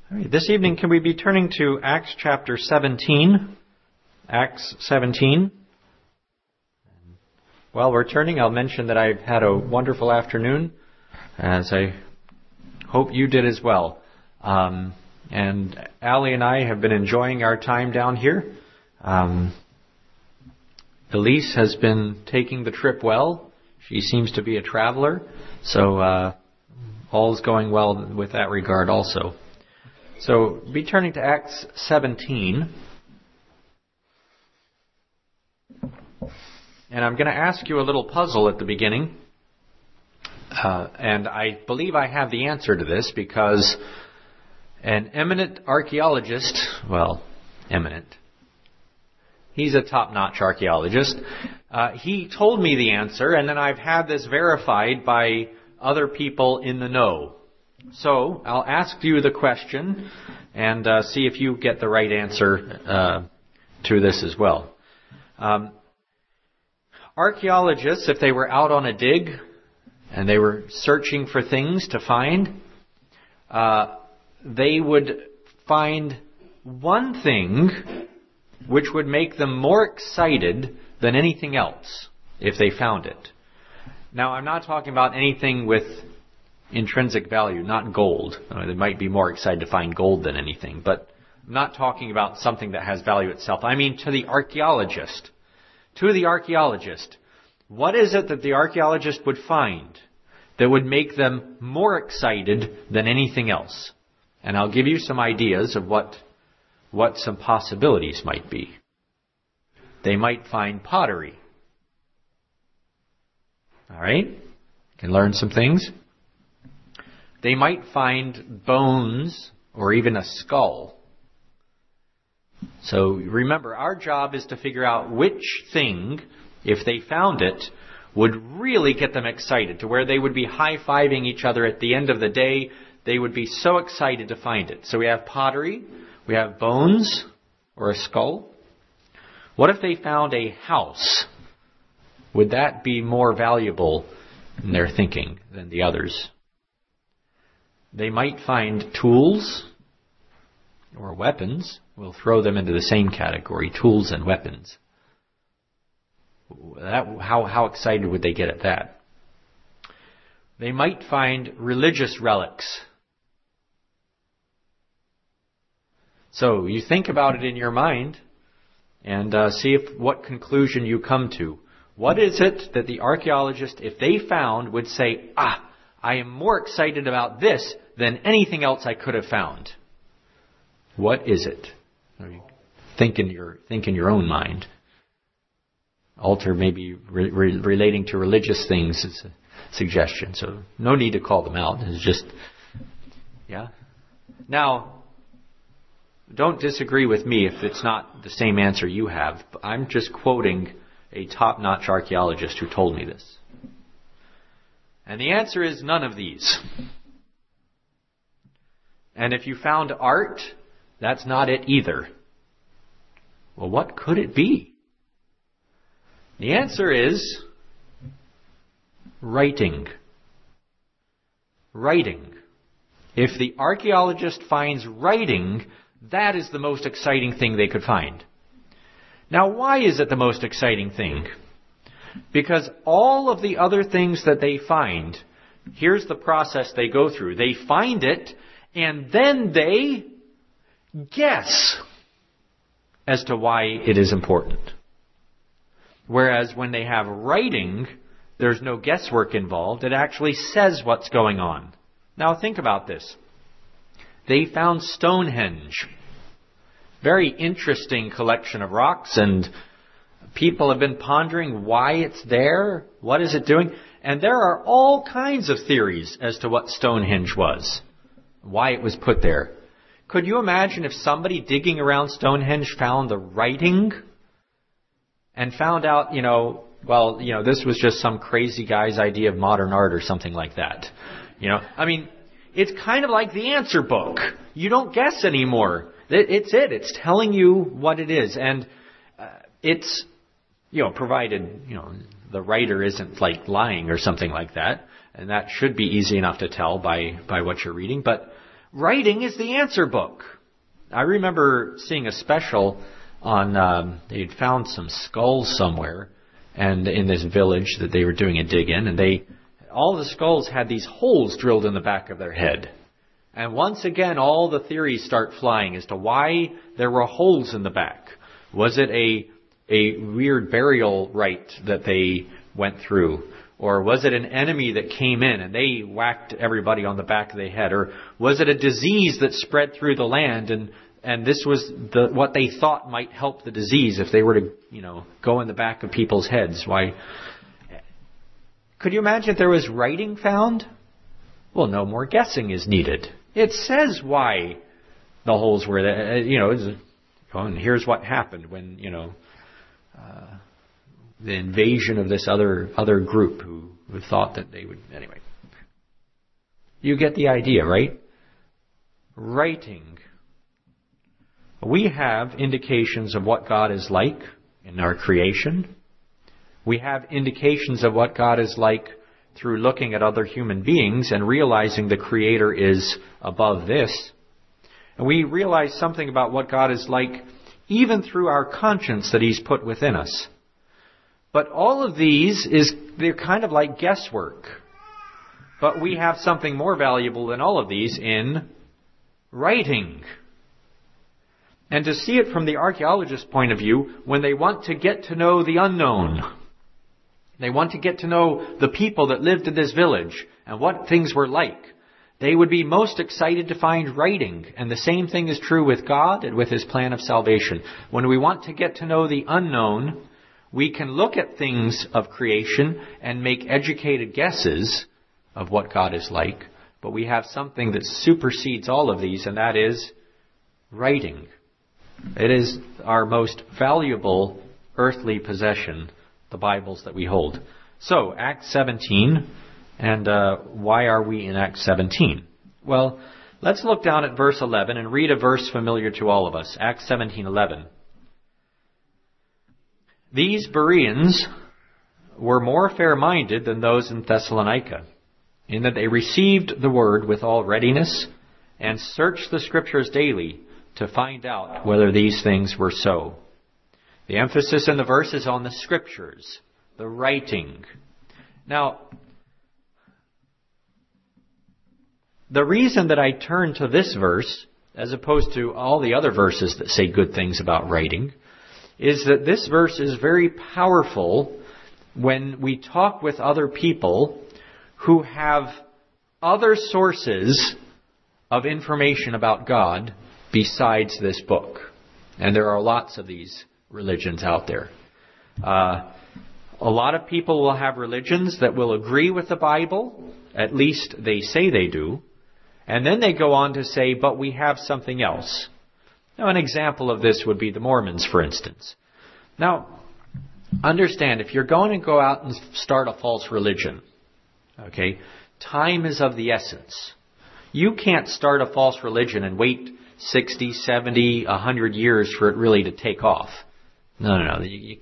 All right, this evening, can we be turning to Acts chapter 17? Acts 17. While we're turning, I'll mention that I've had a wonderful afternoon, as I hope you did as well. And Allie and I have been enjoying our time down here. Elise has been taking the trip well. She seems to be a traveler, so all's going well with that regard also. So, be turning to Acts 17. And I'm going to ask you a little puzzle at the beginning. And I believe I have the answer to this because an eminent archaeologist, he's a top-notch archaeologist. He told me the answer, and then I've had this verified by other people in the know. So, I'll ask you the question and see if you get the right answer to this as well. Archaeologists, if they were out on a dig and they were searching for things to find, they would find one thing which would make them more excited than anything else if they found it. Now, I'm not talking about anything with intrinsic value, not gold. They might be more excited to find gold than anything, but I'm not talking about something that has value itself. I mean to the archaeologist. To the archaeologist, what is it that the archaeologist would find that would make them more excited than anything else? And I'll give you some ideas of what some possibilities might be. They might find pottery. All right? You can learn some things. They might find bones or even a skull. So remember, our job is to figure out which thing, if they found it, would really get them excited to where they would be high-fiving each other at the end of the day. They would be so excited to find it. So we have pottery, we have bones or a skull. What if they found a house? Would that be more valuable in their thinking than the others? They might find tools or weapons. We'll throw them into the same category, tools and weapons. How excited would they get at that? They might find religious relics. So you think about it in your mind and see what conclusion you come to. What is it that the archaeologist, if they found, would say, I am more excited about this than anything else I could have found? What is it? Think in your own mind. Altar maybe relating to religious things is a suggestion. So no need to call them out. It's just, yeah. Now, don't disagree with me if it's not the same answer you have. I'm just quoting a top-notch archaeologist who told me this. And the answer is none of these. And if you found art, that's not it either. Well, what could it be? The answer is writing. Writing. If the archaeologist finds writing, that is the most exciting thing they could find. Now, why is it the most exciting thing? Because all of the other things that they find, here's the process they go through. They find it, and then they guess as to why it is important. Whereas when they have writing, there's no guesswork involved. It actually says what's going on. Now think about this. They found Stonehenge. Very interesting collection of rocks, and people have been pondering why it's there. What is it doing? And there are all kinds of theories as to what Stonehenge was. Why it was put there. Could you imagine if somebody digging around Stonehenge found the writing and found out, this was just some crazy guy's idea of modern art or something like that. It's kind of like the answer book. You don't guess anymore. It's telling you what it is. And it's, provided, the writer isn't like lying or something like that. And that should be easy enough to tell by what you're reading. But Writing is the answer book. I remember seeing a special on, they'd found some skulls somewhere and in this village that they were doing a dig in, and all the skulls had these holes drilled in the back of their head. And once again, all the theories start flying as to why there were holes in the back. Was it a weird burial rite that they went through? Or was it an enemy that came in and they whacked everybody on the back of the head? Or was it a disease that spread through the land and this was what they thought might help the disease if they were to, go in the back of people's heads? Why? Could you imagine if there was writing found? Well, no more guessing is needed. It says why the holes were there. And here's what happened when, the invasion of this other group who thought that they would... Anyway. You get the idea, right? Writing. We have indications of what God is like in our creation. We have indications of what God is like through looking at other human beings and realizing the Creator is above this. And we realize something about what God is like even through our conscience that He's put within us. But all of these they're kind of like guesswork. But we have something more valuable than all of these in writing. And to see it from the archaeologist's point of view, when they want to get to know the unknown, they want to get to know the people that lived in this village and what things were like, they would be most excited to find writing. And the same thing is true with God and with His plan of salvation. When we want to get to know the unknown, we can look at things of creation and make educated guesses of what God is like. But we have something that supersedes all of these, and that is writing. It is our most valuable earthly possession, the Bibles that we hold. So, Acts 17, and why are we in Acts 17? Well, let's look down at verse 11 and read a verse familiar to all of us. Acts 17:11. These Bereans were more fair-minded than those in Thessalonica, in that they received the word with all readiness and searched the Scriptures daily to find out whether these things were so. The emphasis in the verse is on the Scriptures, the writing. Now, the reason that I turn to this verse, as opposed to all the other verses that say good things about writing, is that this verse is very powerful when we talk with other people who have other sources of information about God besides this book. And there are lots of these religions out there. A lot of people will have religions that will agree with the Bible, at least they say they do, and then they go on to say, but we have something else. Now, an example of this would be the Mormons, for instance. Now, understand, if you're going to go out and start a false religion, okay, time is of the essence. You can't start a false religion and wait 60, 70, 100 years for it really to take off. No.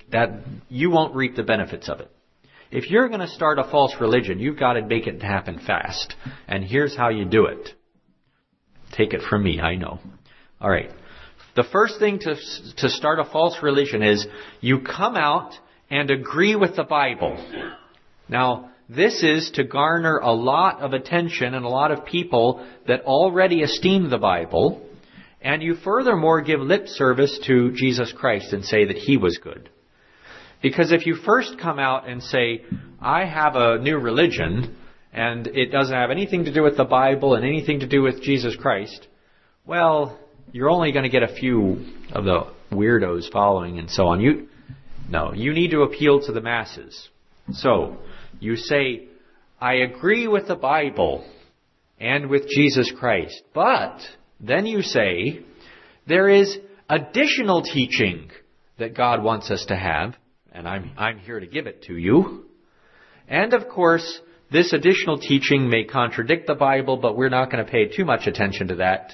You won't reap the benefits of it. If you're going to start a false religion, you've got to make it happen fast. And here's how you do it. Take it from me, I know. All right. The first thing to start a false religion is you come out and agree with the Bible. Now, this is to garner a lot of attention and a lot of people that already esteem the Bible. And you furthermore give lip service to Jesus Christ and say that He was good. Because if you first come out and say, I have a new religion, and it doesn't have anything to do with the Bible and anything to do with Jesus Christ, well, you're only going to get a few of the weirdos following and so on. You need to appeal to the masses. So, you say, I agree with the Bible and with Jesus Christ, but then you say, there is additional teaching that God wants us to have, and I'm here to give it to you. And of course, this additional teaching may contradict the Bible, but we're not going to pay too much attention to that.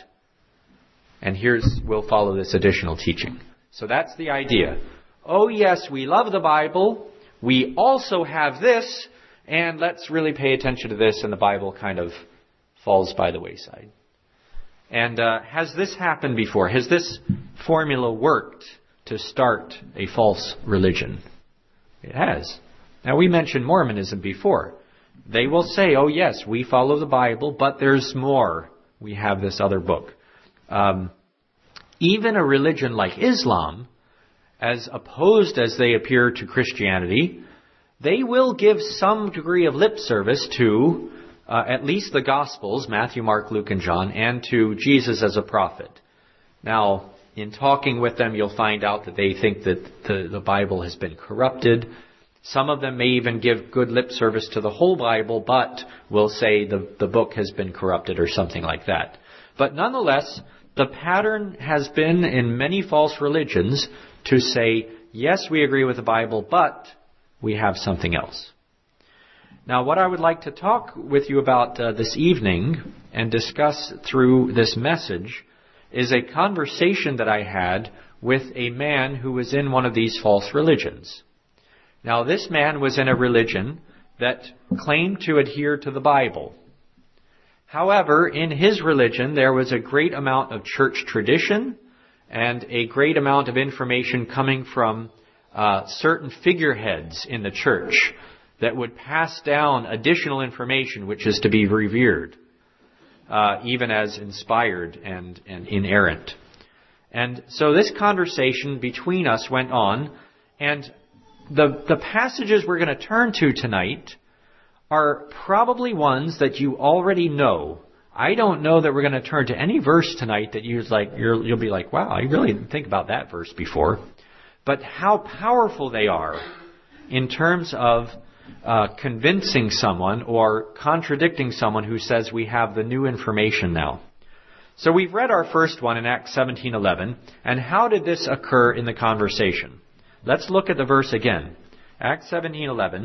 And we'll follow this additional teaching. So that's the idea. Oh yes, we love the Bible. We also have this, and let's really pay attention to this, and the Bible kind of falls by the wayside. And has this happened before? Has this formula worked to start a false religion? It has. Now, we mentioned Mormonism before. They will say, oh yes, we follow the Bible, but there's more. We have this other book. Even a religion like Islam, as opposed as they appear to Christianity, they will give some degree of lip service to at least the Gospels, Matthew, Mark, Luke, and John, and to Jesus as a prophet. Now, in talking with them, you'll find out that they think that the Bible has been corrupted. Some of them may even give good lip service to the whole Bible, but will say the book has been corrupted or something like that. But nonetheless, the pattern has been in many false religions to say, yes, we agree with the Bible, but we have something else. Now, what I would like to talk with you about this evening and discuss through this message is a conversation that I had with a man who was in one of these false religions. Now, this man was in a religion that claimed to adhere to the Bible. However, in his religion, there was a great amount of church tradition and a great amount of information coming from certain figureheads in the church that would pass down additional information which is to be revered, even as inspired and inerrant. And so this conversation between us went on, and the passages we're going to turn to tonight are probably ones that you already know. I don't know that we're going to turn to any verse tonight that you'll be like, wow, I really didn't think about that verse before. But how powerful they are in terms of convincing someone or contradicting someone who says we have the new information now. So we've read our first one in Acts 17:11, and how did this occur in the conversation? Let's look at the verse again. Acts 17:11.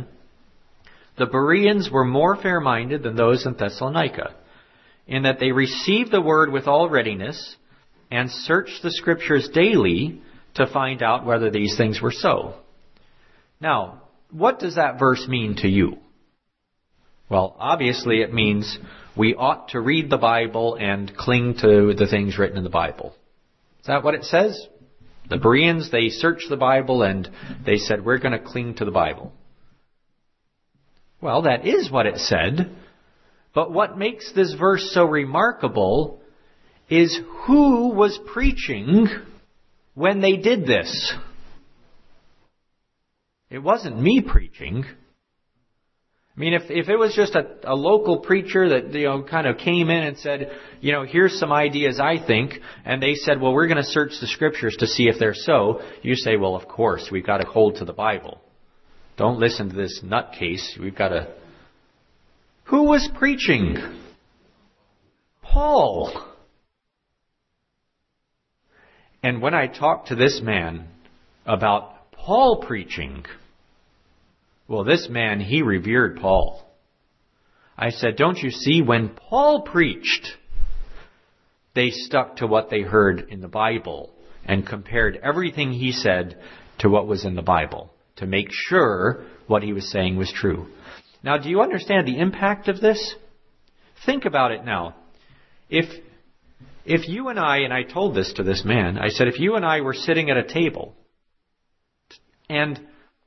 The Bereans were more fair-minded than those in Thessalonica, in that they received the word with all readiness and searched the Scriptures daily to find out whether these things were so. Now, what does that verse mean to you? Well, obviously it means we ought to read the Bible and cling to the things written in the Bible. Is that what it says? The Bereans, they searched the Bible and they said, we're going to cling to the Bible. Well, that is what it said. But what makes this verse so remarkable is who was preaching when they did this. It wasn't me preaching. I mean, if it was just a local preacher that, kind of came in and said, here's some ideas I think, and they said, well, we're going to search the Scriptures to see if they're so, you say, well, of course, we've got to hold to the Bible. Don't listen to this nutcase. We've got to... Who was preaching? Paul. And when I talked to this man about Paul preaching, well, this man, he revered Paul. I said, don't you see, when Paul preached, they stuck to what they heard in the Bible and compared everything he said to what was in the Bible to make sure what he was saying was true. Now, do you understand the impact of this? Think about it now. If you and I told this to this man, I said, if you and I were sitting at a table and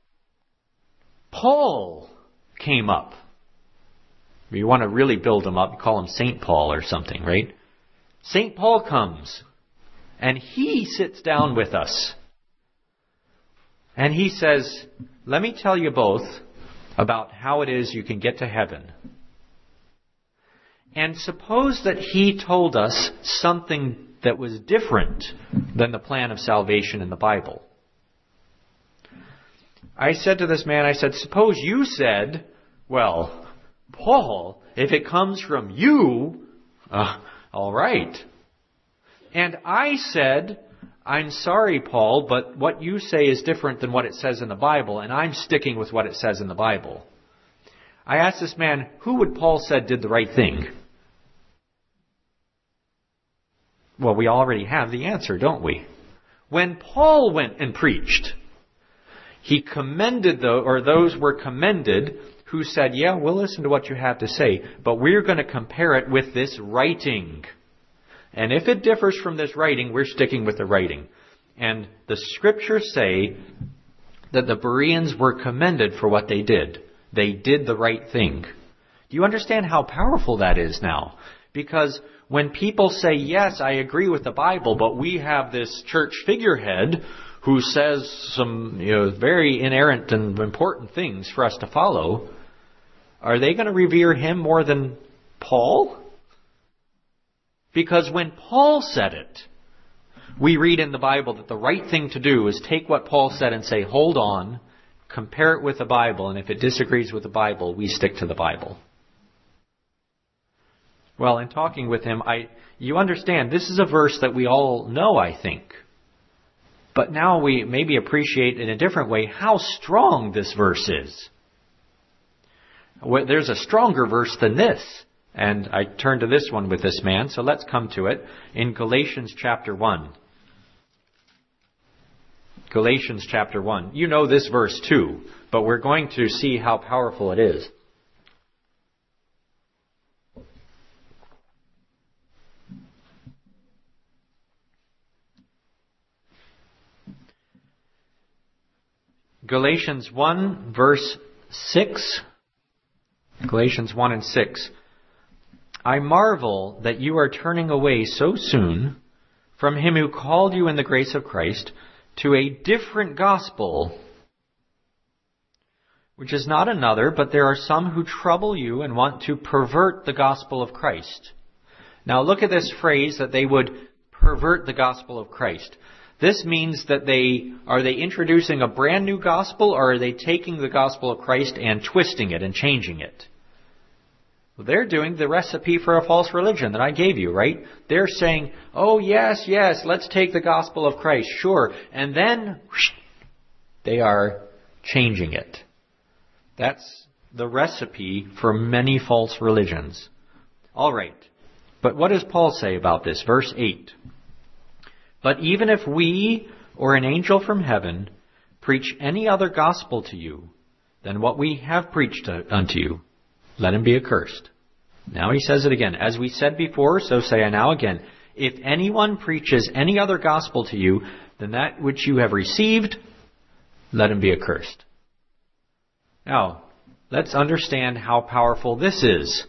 Paul came up, you want to really build him up, call him St. Paul or something, right? St. Paul comes and he sits down with us. And he says, let me tell you both about how it is you can get to heaven. And suppose that he told us something that was different than the plan of salvation in the Bible. I said to this man, suppose you said, well, Paul, if it comes from you, all right. And I said, I'm sorry, Paul, but what you say is different than what it says in the Bible, and I'm sticking with what it says in the Bible. I asked this man, who would Paul said did the right thing? Well, we already have the answer, don't we? When Paul went and preached, he commended those were commended who said, yeah, we'll listen to what you have to say, but we're going to compare it with this writing. And if it differs from this writing, we're sticking with the writing. And the Scriptures say that the Bereans were commended for what they did. They did the right thing. Do you understand how powerful that is now? Because when people say, yes, I agree with the Bible, but we have this church figurehead who says some very inerrant and important things for us to follow, are they going to revere him more than Paul? Because when Paul said it, we read in the Bible that the right thing to do is take what Paul said and say, hold on, compare it with the Bible, and if it disagrees with the Bible, we stick to the Bible. Well, in talking with him, you understand, this is a verse that we all know, I think. But now we maybe appreciate in a different way how strong this verse is. There's a stronger verse than this. And I turn to this one with this man, so let's come to it in Galatians chapter 1. Galatians chapter 1. You know this verse too, but we're going to see how powerful it is. Galatians 1 verse 6. Galatians 1 and 6. I marvel that you are turning away so soon from him who called you in the grace of Christ to a different gospel, which is not another, but there are some who trouble you and want to pervert the gospel of Christ. Now look at this phrase that they would pervert the gospel of Christ. This means that are they introducing a brand new gospel, or are they taking the gospel of Christ and twisting it and changing it? Well, they're doing the recipe for a false religion that I gave you, right? They're saying, oh yes, let's take the gospel of Christ, sure. And then they are changing it. That's the recipe for many false religions. All right. But what does Paul say about this? Verse 8. But even if we or an angel from heaven preach any other gospel to you than what we have preached unto you, let him be accursed. Now he says it again. As we said before, so say I now again. If anyone preaches any other gospel to you than that which you have received, let him be accursed. Now, let's understand how powerful this is.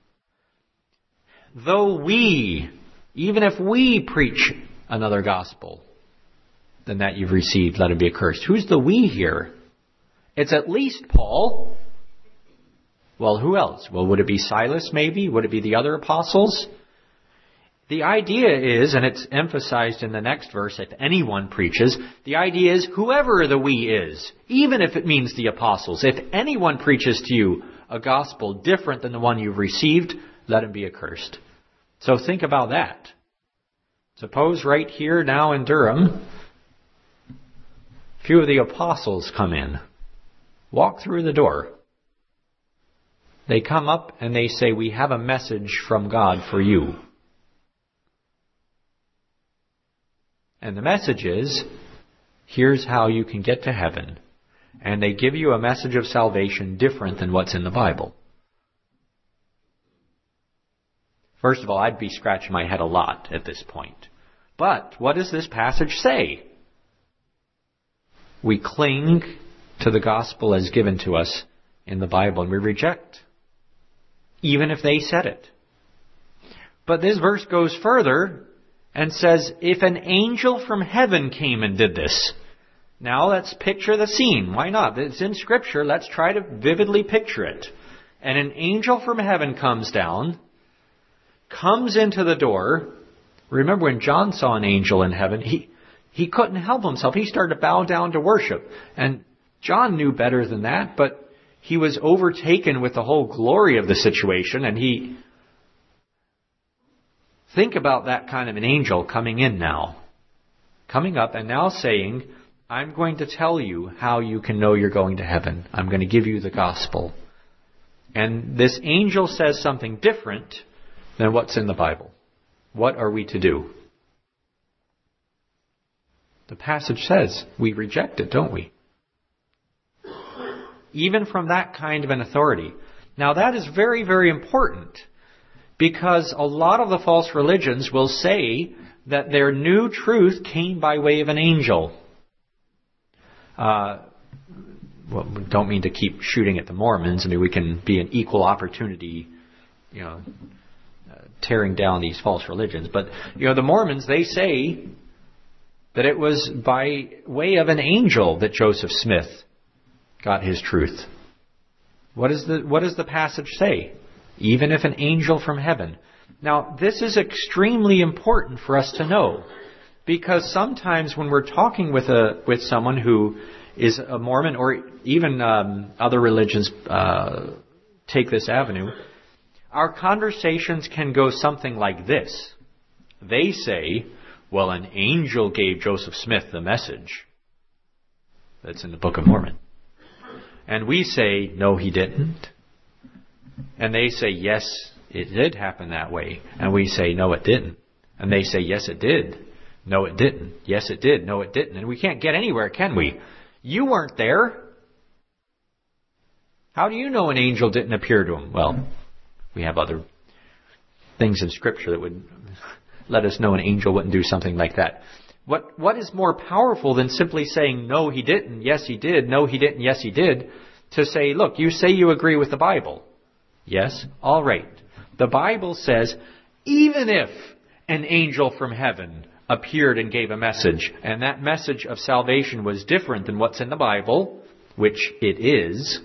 Though even if we preach another gospel than that you've received, let him be accursed. Who's the we here? It's at least Paul. Well, who else? Well, would it be Silas maybe? Would it be the other apostles? The idea is, and it's emphasized in the next verse, if anyone preaches, the idea is whoever the we is, even if it means the apostles. If anyone preaches to you a gospel different than the one you've received, let him be accursed. So think about that. Suppose right here now in Durham, a few of the apostles come in, walk through the door. They come up and they say, we have a message from God for you. And the message is, here's how you can get to heaven. And they give you a message of salvation different than what's in the Bible. First of all, I'd be scratching my head a lot at this point. But what does this passage say? We cling to the gospel as given to us in the Bible, and we reject, even if they said it. But this verse goes further and says, if an angel from heaven came and did this. Now let's picture the scene. Why not? It's in Scripture. Let's try to vividly picture it. And an angel from heaven comes down, comes into the door. Remember when John saw an angel in heaven, he couldn't help himself. He started to bow down to worship. And John knew better than that, but he was overtaken with the whole glory of the situation, and think about that kind of an angel coming in now. Coming up and now saying, I'm going to tell you how you can know you're going to heaven. I'm going to give you the gospel. And this angel says something different than what's in the Bible. What are we to do? The passage says we reject it, don't we? Even from that kind of an authority. Now that is very, very important, Because a lot of the false religions will say that their new truth came by way of an angel. Well, we don't mean to keep shooting at the Mormons. I mean, we can be an equal opportunity, tearing down these false religions. But, the Mormons, they say that it was by way of an angel that Joseph Smith got his truth. What does the passage say? Even if an angel from heaven. Now, this is extremely important for us to know, because sometimes when we're talking with someone who is a Mormon, or even other religions take this avenue, our conversations can go something like this. They say, well, an angel gave Joseph Smith the message. That's in the Book of Mormon. And we say, no, he didn't. And they say, yes, it did happen that way. And we say, no, it didn't. And they say, yes, it did. No, it didn't. Yes, it did. No, it didn't. And we can't get anywhere, can we? You weren't there. How do you know an angel didn't appear to him? Well, we have other things in Scripture that would let us know an angel wouldn't do something like that. What is more powerful than simply saying, no, he didn't, yes, he did, no, he didn't, yes, he did, to say, look, you say you agree with the Bible. Yes? All right. The Bible says, even if an angel from heaven appeared and gave a message, and that message of salvation was different than what's in the Bible, which it is,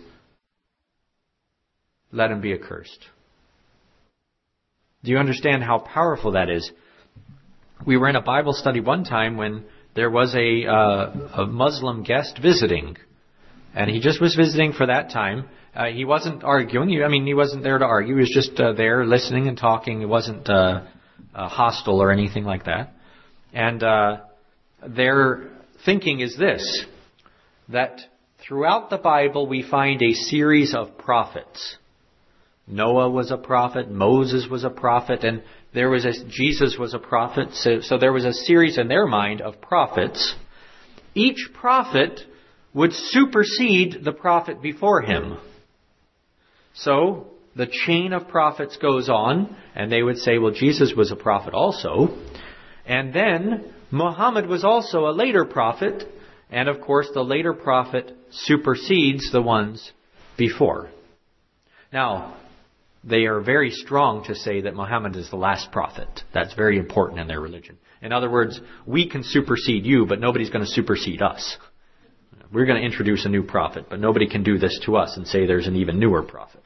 let him be accursed. Do you understand how powerful that is? We were in a Bible study one time when there was a Muslim guest visiting. And he just was visiting for that time. He wasn't arguing. He wasn't there to argue. He was just there listening and talking. He wasn't hostile or anything like that. And their thinking is this, that throughout the Bible we find a series of prophets. Noah was a prophet, Moses was a prophet, and Jesus was a prophet. So there was a series in their mind of prophets. Each prophet would supersede the prophet before him. So the chain of prophets goes on, and they would say, well, Jesus was a prophet also. And then Muhammad was also a later prophet, and of course the later prophet supersedes the ones before. Now, they are very strong to say that Muhammad is the last prophet. That's very important in their religion. In other words, we can supersede you, but nobody's going to supersede us. We're going to introduce a new prophet, but nobody can do this to us and say there's an even newer prophet.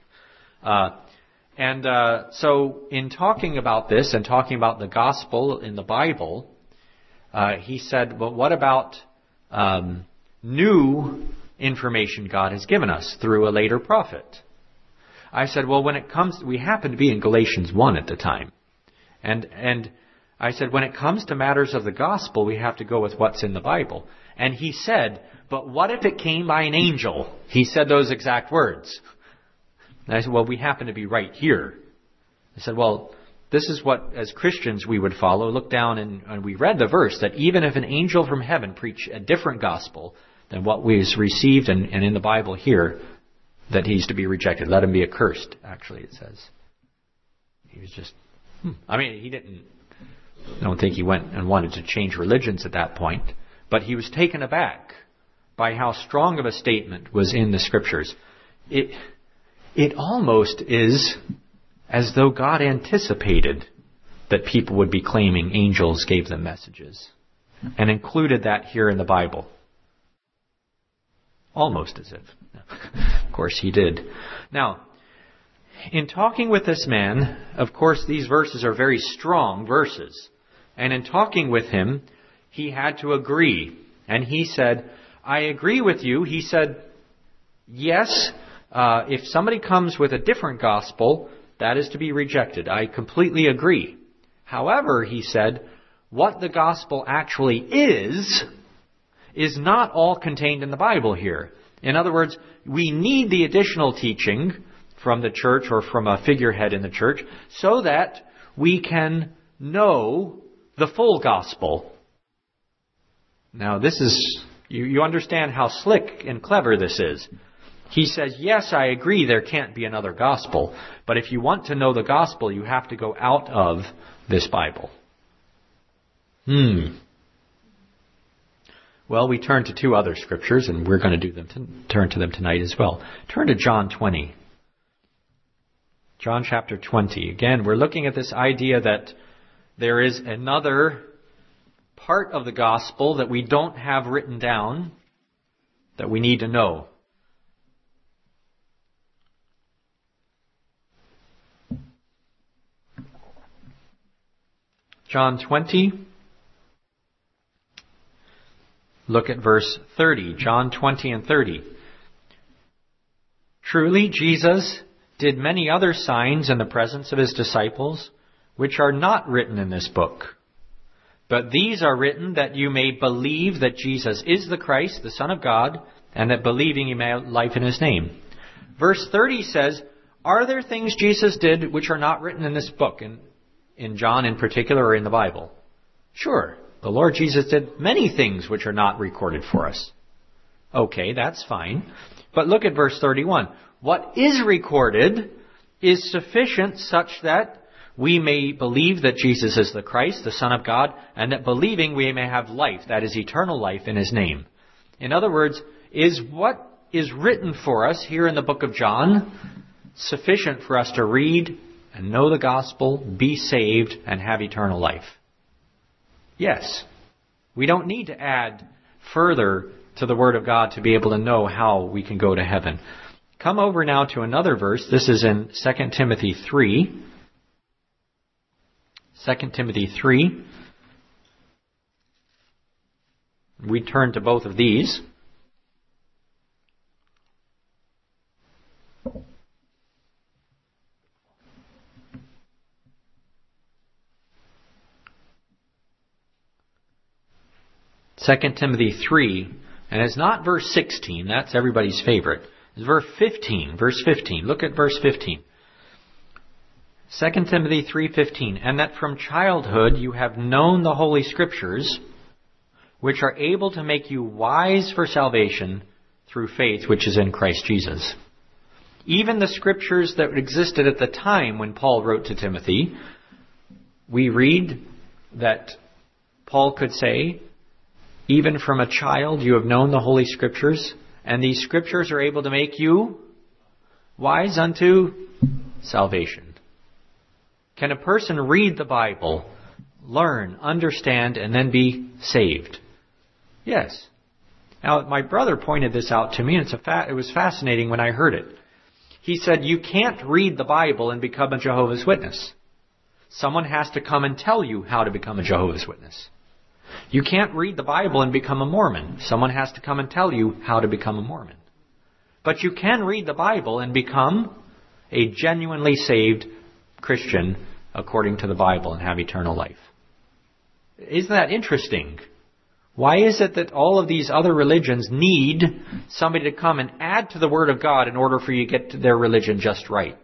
So in talking about this and talking about the gospel in the Bible, he said, well, what about new information God has given us through a later prophet? I said, well, we happen to be in Galatians 1 at the time. And I said, when it comes to matters of the gospel, we have to go with what's in the Bible. And he said, but what if it came by an angel? He said those exact words. And I said, well, we happen to be right here. I said, well, this is what, as Christians, we would follow. Look down and we read the verse that even if an angel from heaven preached a different gospel than what was received and in the Bible here, that he's to be rejected. Let him be accursed, actually, it says. He was just, I don't think he went and wanted to change religions at that point, but he was taken aback by how strong of a statement was in the Scriptures. It almost is as though God anticipated that people would be claiming angels gave them messages, and included that here in the Bible. Almost as if. Of course, he did. Now, in talking with this man, of course, these verses are very strong verses. And in talking with him, he had to agree. And he said, I agree with you. He said, yes, if somebody comes with a different gospel, that is to be rejected. I completely agree. However, he said, what the gospel actually is not all contained in the Bible here. In other words, we need the additional teaching from the church or from a figurehead in the church so that we can know the full gospel. Now, this is, you understand how slick and clever this is. He says, yes, I agree there can't be another gospel, but if you want to know the gospel, you have to go out of this Bible. Well, we turn to two other scriptures, and we're going to turn to them tonight as well. Turn to John 20. John chapter 20. Again, we're looking at this idea that there is another part of the gospel that we don't have written down that we need to know. John 20. Look at verse 30. John 20 and 30. Truly, Jesus did many other signs in the presence of his disciples, which are not written in this book. But these are written that you may believe that Jesus is the Christ, the Son of God, and that believing you may have life in his name. Verse 30 says, are there things Jesus did which are not written in this book, in John in particular, or in the Bible? Sure, the Lord Jesus did many things which are not recorded for us. Okay, that's fine. But look at verse 31. What is recorded is sufficient such that we may believe that Jesus is the Christ, the Son of God, and that believing we may have life, that is eternal life in his name. In other words, is what is written for us here in the book of John sufficient for us to read and know the gospel, be saved, and have eternal life? Yes. We don't need to add further to the Word of God to be able to know how we can go to heaven. Come over now to another verse. This is in 2 Timothy 3. 2 Timothy 3. We turn to both of these. Second Timothy 3, and it's not verse 16, that's everybody's favorite. It's verse 15. Look at verse 15. 2 Timothy 3:15, and that from childhood you have known the Holy Scriptures, which are able to make you wise for salvation through faith which is in Christ Jesus. Even the Scriptures that existed at the time when Paul wrote to Timothy, we read that Paul could say, even from a child you have known the Holy Scriptures, and these Scriptures are able to make you wise unto salvation. Can a person read the Bible, learn, understand, and then be saved? Yes. Now, my brother pointed this out to me, and it was fascinating when I heard it. He said, you can't read the Bible and become a Jehovah's Witness. Someone has to come and tell you how to become a Jehovah's Witness. You can't read the Bible and become a Mormon. Someone has to come and tell you how to become a Mormon. But you can read the Bible and become a genuinely saved Christian according to the Bible and have eternal life. Isn't that interesting? Why is it that all of these other religions need somebody to come and add to the Word of God in order for you to get to their religion just right?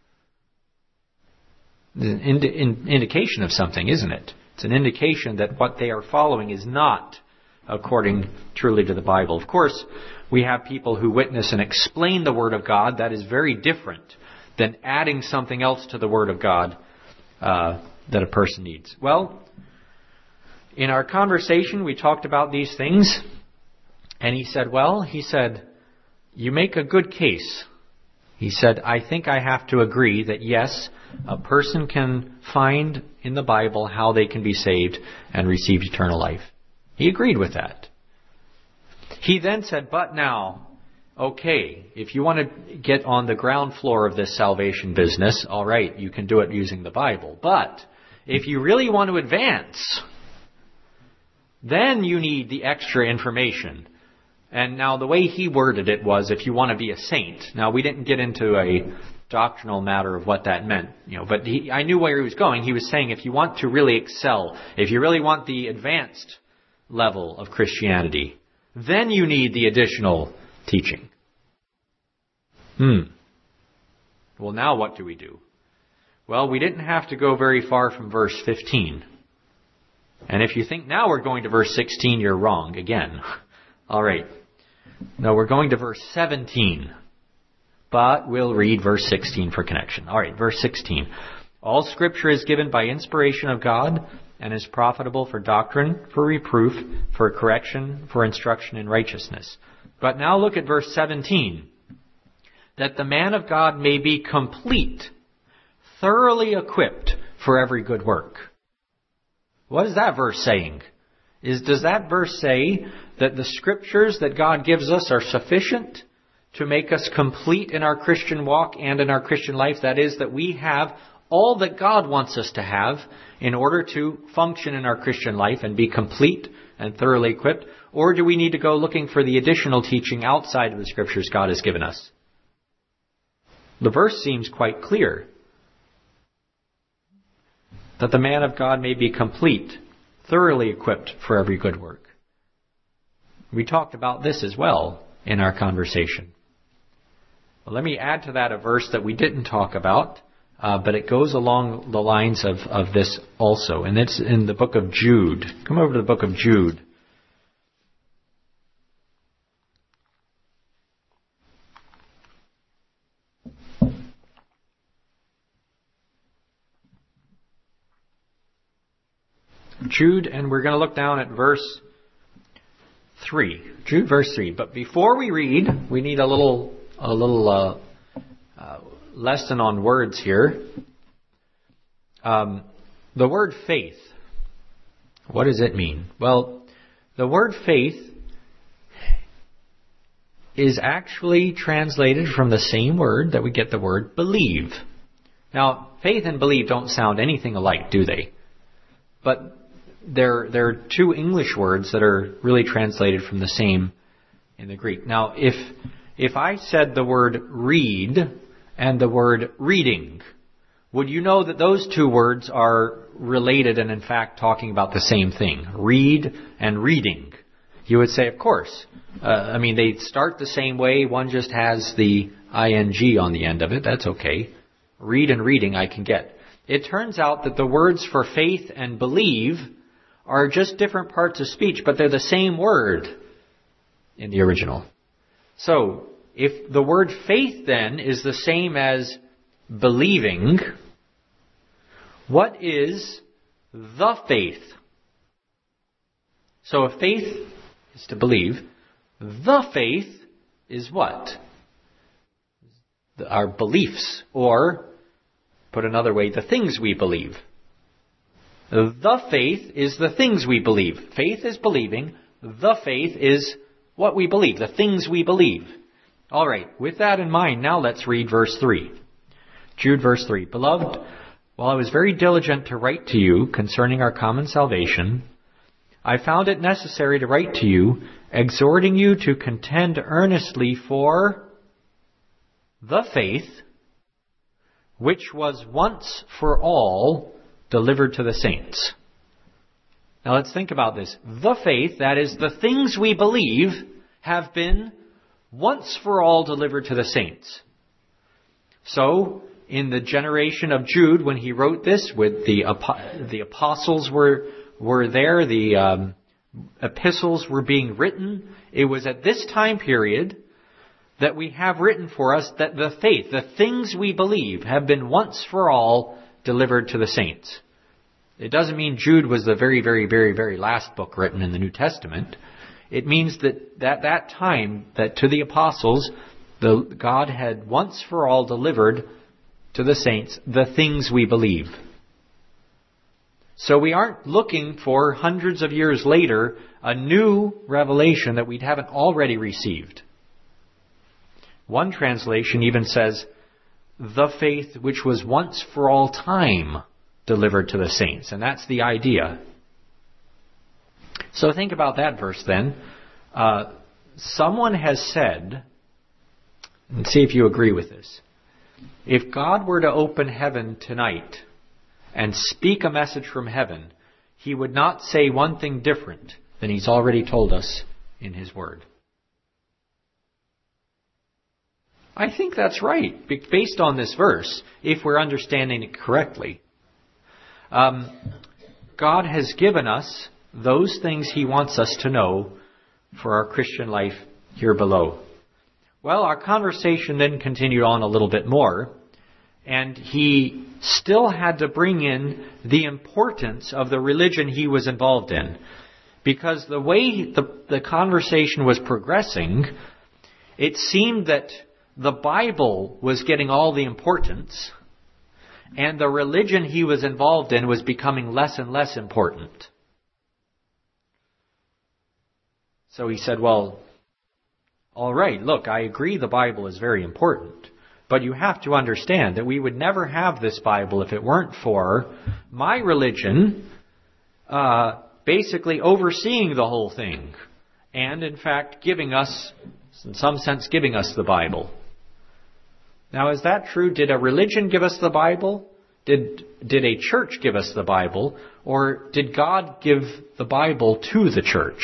An indication of something, isn't it? It's an indication that what they are following is not according truly to the Bible. Of course, we have people who witness and explain the Word of God. That is very different than adding something else to the Word of God that a person needs. Well, in our conversation, we talked about these things, and he said, you make a good case. He said, I think I have to agree that yes, a person can find in the Bible how they can be saved and receive eternal life. He agreed with that. He then said, but now, okay, if you want to get on the ground floor of this salvation business, all right, you can do it using the Bible. But if you really want to advance, then you need the extra information. And now the way he worded it was, if you want to be a saint. Now, we didn't get into a doctrinal matter of what that meant, but I knew where he was going. He was saying if you want to really excel, if you really want the advanced level of Christianity, then you need the additional teaching. Well, now what do we do? Well, we didn't have to go very far from verse 15. And if you think now we're going to verse 16, you're wrong again. All right. No, we're going to verse 17. but we'll read verse 16 for connection. All right, verse 16. All Scripture is given by inspiration of God and is profitable for doctrine, for reproof, for correction, for instruction in righteousness. But now look at verse 17. That the man of God may be complete, thoroughly equipped for every good work. What is that verse saying? Does that verse say that the Scriptures that God gives us are sufficient to make us complete in our Christian walk and in our Christian life? That is, that we have all that God wants us to have in order to function in our Christian life and be complete and thoroughly equipped? Or do we need to go looking for the additional teaching outside of the Scriptures God has given us? The verse seems quite clear. That the man of God may be complete, thoroughly equipped for every good work. We talked about this as well in our conversation. Well, let me add to that a verse that we didn't talk about, but it goes along the lines of this also. And it's in the book of Jude. Come over to the book of Jude. Jude, and we're going to look down at verse 3. Jude, verse 3. But before we read, we need a little lesson on words here. The word faith. What does it mean? Well, the word faith is actually translated from the same word that we get the word believe. Now, faith and believe don't sound anything alike, do they? But there are two English words that are really translated from the same in the Greek. Now, if I said the word read and the word reading, would you know that those two words are related and in fact talking about the same thing? Read and reading. You would say, of course. They start the same way. One just has the ing on the end of it. That's okay. Read and reading I can get. It turns out that the words for faith and believe are just different parts of speech, but they're the same word in the original. So, if the word faith then is the same as believing, what is the faith? So if faith is to believe, the faith is what? Our beliefs, or, put another way, the things we believe. The faith is the things we believe. Faith is believing. The faith is what we believe, the things we believe. All right, with that in mind, now let's read verse 3. Jude, verse 3. Beloved, while I was very diligent to write to you concerning our common salvation, I found it necessary to write to you, exhorting you to contend earnestly for the faith which was once for all delivered to the saints. Now let's think about this. The faith, that is, the things we believe, have been once for all delivered to the saints. So, in the generation of Jude, when he wrote this, with the apostles were there, the epistles were being written, it was at this time period that we have written for us that the faith, the things we believe, have been once for all delivered to the saints. It doesn't mean Jude was the very, very, very, very last book written in the New Testament. It means that at that time, that to the apostles, God had once for all delivered to the saints the things we believe. So we aren't looking for hundreds of years later a new revelation that we haven't already received. One translation even says, the faith which was once for all time delivered to the saints. And that's the idea. So think about that verse then. Someone has said, and see if you agree with this, if God were to open heaven tonight and speak a message from heaven, He would not say one thing different than He's already told us in His Word. I think that's right, based on this verse, if we're understanding it correctly. God has given us those things He wants us to know for our Christian life here below. Well, our conversation then continued on a little bit more, and he still had to bring in the importance of the religion he was involved in. Because the way the conversation was progressing, it seemed that the Bible was getting all the importance, and the religion he was involved in was becoming less and less important. So he said, well, all right, look, I agree the Bible is very important, but you have to understand that we would never have this Bible if it weren't for my religion basically overseeing the whole thing, and in fact giving us, in some sense, giving us the Bible. Now, is that true? Did a religion give us the Bible? Did a church give us the Bible? Or did God give the Bible to the church?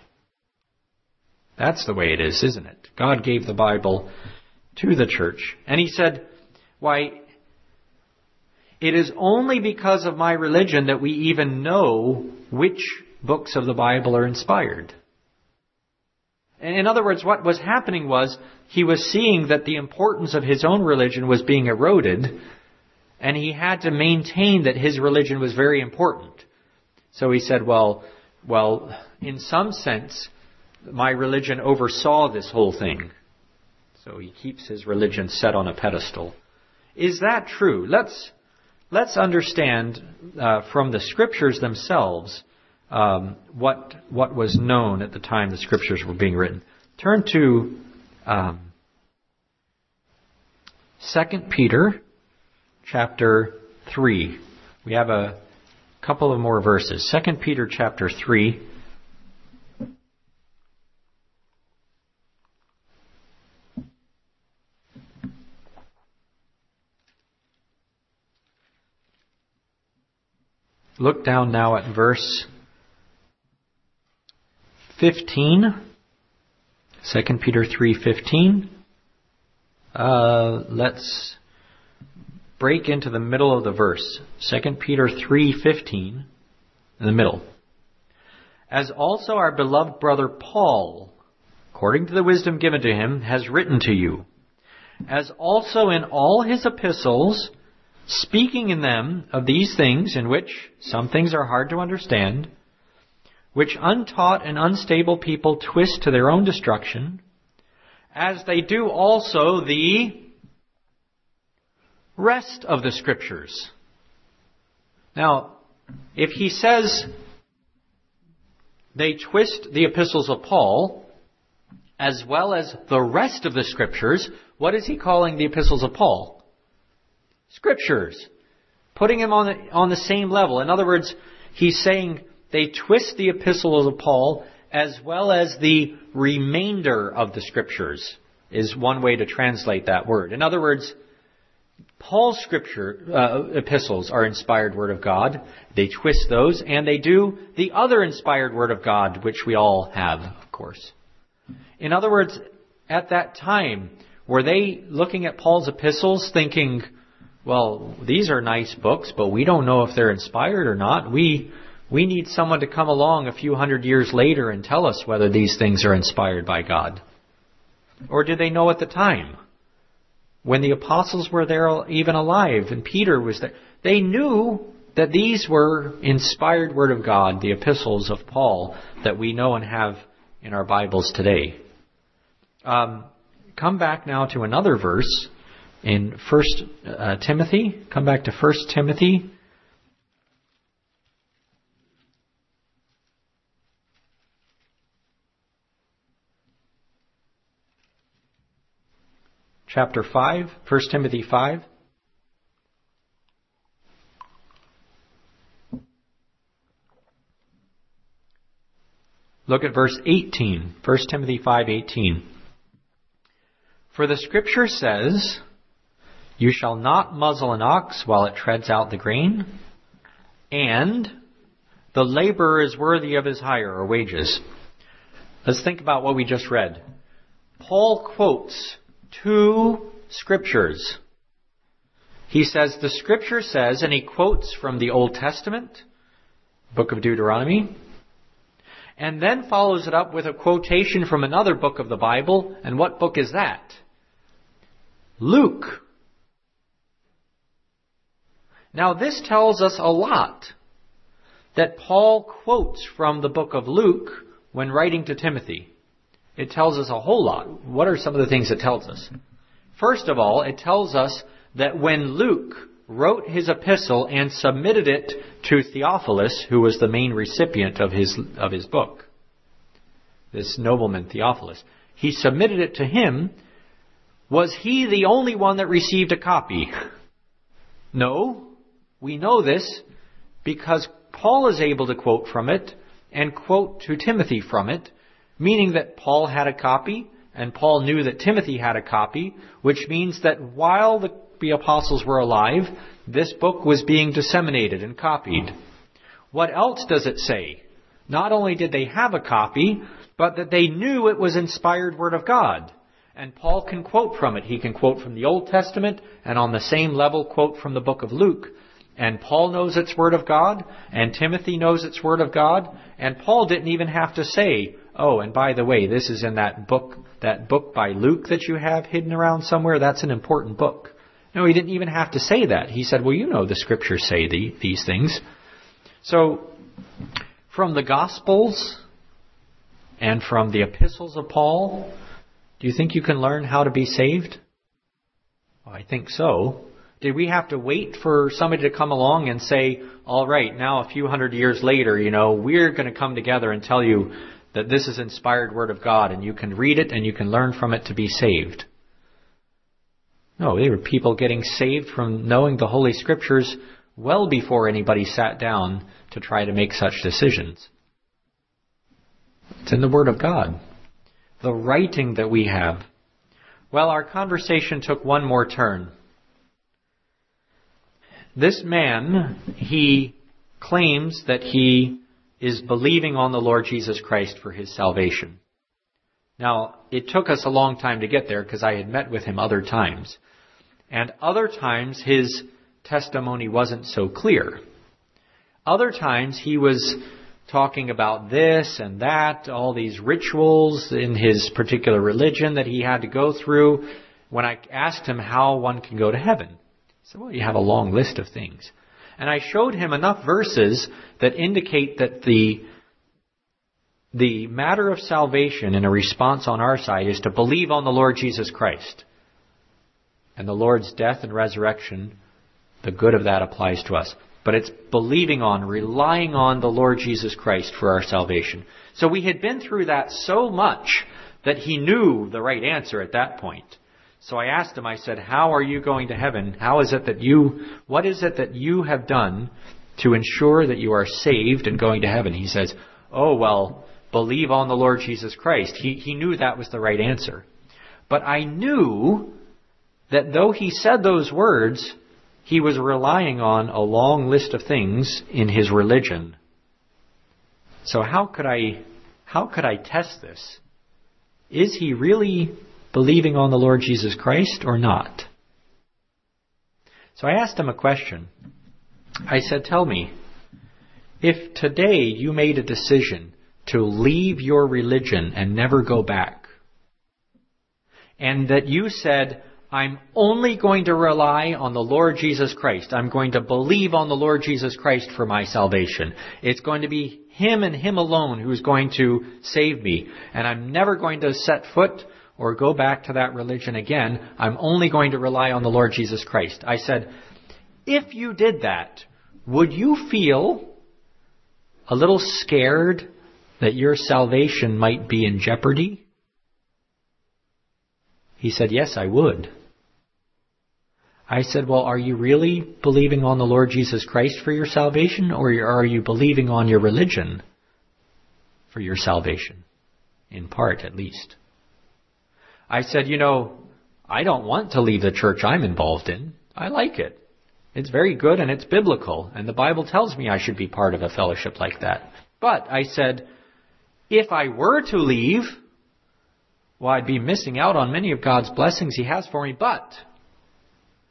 That's the way it is, isn't it? God gave the Bible to the church. And he said, why, it is only because of my religion that we even know which books of the Bible are inspired. In other words, what was happening was he was seeing that the importance of his own religion was being eroded, and he had to maintain that his religion was very important. So he said, well, in some sense, my religion oversaw this whole thing. So he keeps his religion set on a pedestal. Is that true? Let's understand from the Scriptures themselves what was known at the time the Scriptures were being written. Turn to 2 Peter chapter 3. We have a couple of more verses. 2 Peter chapter 3. Look down now at verse 15. 2 Peter 3:15. Let's break into the middle of the verse. 2 Peter 3:15, in the middle. As also our beloved brother Paul, according to the wisdom given to him, has written to you, as also in all his epistles, speaking in them of these things, in which some things are hard to understand, which untaught and unstable people twist to their own destruction, as they do also the rest of the Scriptures. Now, if he says they twist the epistles of Paul, as well as the rest of the Scriptures, what is he calling the epistles of Paul? Scriptures. Putting him on the same level. In other words, he's saying they twist the epistles of Paul as well as the remainder of the Scriptures, is one way to translate that word. In other words, Paul's epistles are inspired Word of God. They twist those, and they do the other inspired Word of God, which we all have, of course. In other words, at that time, were they looking at Paul's epistles thinking, well, these are nice books, but we don't know if they're inspired or not. We need someone to come along a few hundred years later and tell us whether these things are inspired by God. Or did they know at the time? When the apostles were there even alive and Peter was there, they knew that these were inspired Word of God, the epistles of Paul that we know and have in our Bibles today. Come back now to another verse in 1 Timothy. Come back to 1 Timothy. Chapter 5, 1 Timothy 5. Look at verse 18. 1 Timothy 5:18. For the Scripture says, you shall not muzzle an ox while it treads out the grain, and the laborer is worthy of his hire or wages. Let's think about what we just read. Paul quotes two Scriptures. He says, the Scripture says, and he quotes from the Old Testament, book of Deuteronomy, and then follows it up with a quotation from another book of the Bible. And what book is that? Luke. Now this tells us a lot, that Paul quotes from the book of Luke when writing to Timothy. It tells us a whole lot. What are some of the things it tells us? First of all, it tells us that when Luke wrote his epistle and submitted it to Theophilus, who was the main recipient of his book, this nobleman Theophilus, he submitted it to him. Was he the only one that received a copy? No. We know this because Paul is able to quote from it and quote to Timothy from it, meaning that Paul had a copy and Paul knew that Timothy had a copy, which means that while the apostles were alive, this book was being disseminated and copied. What else does it say? Not only did they have a copy, but that they knew it was inspired Word of God. And Paul can quote from it. He can quote from the Old Testament and on the same level quote from the book of Luke. And Paul knows it's Word of God, and Timothy knows it's Word of God, and Paul didn't even have to say, oh, and by the way, this is in that book by Luke that you have hidden around somewhere. That's an important book. No, he didn't even have to say that. He said, well, you know the Scriptures say these things. So, from the Gospels and from the epistles of Paul, do you think you can learn how to be saved? Well, I think so. Did we have to wait for somebody to come along and say, all right, now a few hundred years later, we're going to come together and tell you that this is inspired Word of God and you can read it and you can learn from it to be saved? No, they were people getting saved from knowing the Holy Scriptures well before anybody sat down to try to make such decisions. It's in the Word of God. The writing that we have. Well, our conversation took one more turn. This man, he claims that he is believing on the Lord Jesus Christ for his salvation. Now, it took us a long time to get there because I had met with him other times. And other times his testimony wasn't so clear. Other times he was talking about this and that, all these rituals in his particular religion that he had to go through. When I asked him how one can go to heaven, he said, well, you have a long list of things. And I showed him enough verses that indicate that the matter of salvation in a response on our side is to believe on the Lord Jesus Christ. And the Lord's death and resurrection, the good of that applies to us. But it's believing on, relying on the Lord Jesus Christ for our salvation. So we had been through that so much that he knew the right answer at that point. So I asked him, I said, how are you going to heaven? What is it that you have done to ensure that you are saved and going to heaven? He says, oh, well, believe on the Lord Jesus Christ. He knew that was the right answer. But I knew that though he said those words, he was relying on a long list of things in his religion. So how could I test this? Is he really believing on the Lord Jesus Christ or not? So I asked him a question. I said, tell me, if today you made a decision to leave your religion and never go back, and that you said, I'm only going to rely on the Lord Jesus Christ. I'm going to believe on the Lord Jesus Christ for my salvation. It's going to be Him and Him alone who's going to save me. And I'm never going to set foot or go back to that religion again. I'm only going to rely on the Lord Jesus Christ. I said, if you did that, would you feel a little scared that your salvation might be in jeopardy? He said, yes, I would. I said, well, are you really believing on the Lord Jesus Christ for your salvation, or are you believing on your religion for your salvation? In part, at least. I said, I don't want to leave the church I'm involved in. I like it. It's very good and it's biblical, and the Bible tells me I should be part of a fellowship like that. But I said, if I were to leave, well, I'd be missing out on many of God's blessings He has for me, but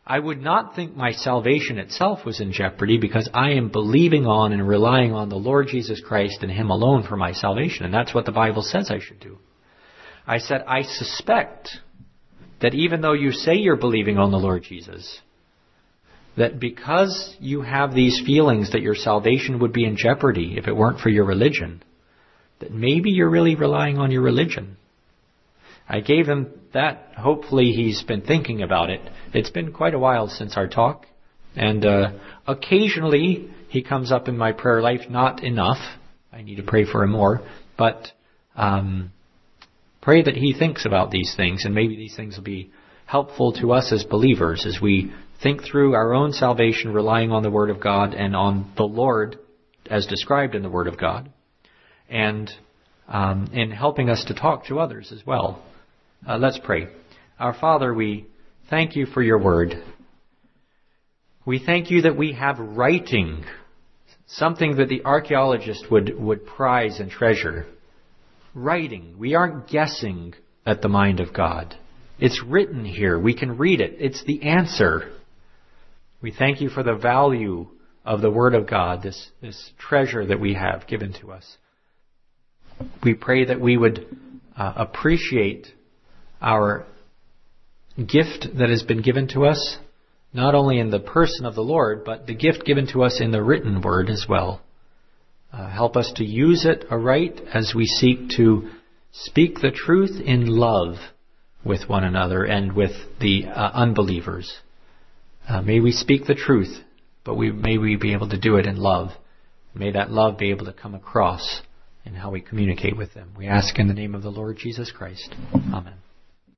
I would not think my salvation itself was in jeopardy because I am believing on and relying on the Lord Jesus Christ and Him alone for my salvation. And that's what the Bible says I should do. I said, I suspect that even though you say you're believing on the Lord Jesus, that because you have these feelings that your salvation would be in jeopardy if it weren't for your religion, that maybe you're really relying on your religion. I gave him that. Hopefully he's been thinking about it. It's been quite a while since our talk. And occasionally he comes up in my prayer life. Not enough. I need to pray for him more. But pray that he thinks about these things. And maybe these things will be helpful to us as believers as we think through our own salvation, relying on the Word of God and on the Lord as described in the Word of God. And in helping us to talk to others as well. Let's pray. Our Father, we thank you for your word. We thank you that we have writing, something that the archaeologist would prize and treasure. Writing. We aren't guessing at the mind of God. It's written here. We can read it. It's the answer. We thank you for the value of the Word of God, this treasure that we have given to us. We pray that we would appreciate our gift that has been given to us, not only in the person of the Lord, but the gift given to us in the written Word as well. Help us to use it aright as we seek to speak the truth in love with one another and with the unbelievers. May we speak the truth, but may we be able to do it in love. May that love be able to come across in how we communicate with them. We ask in the name of the Lord Jesus Christ. Amen.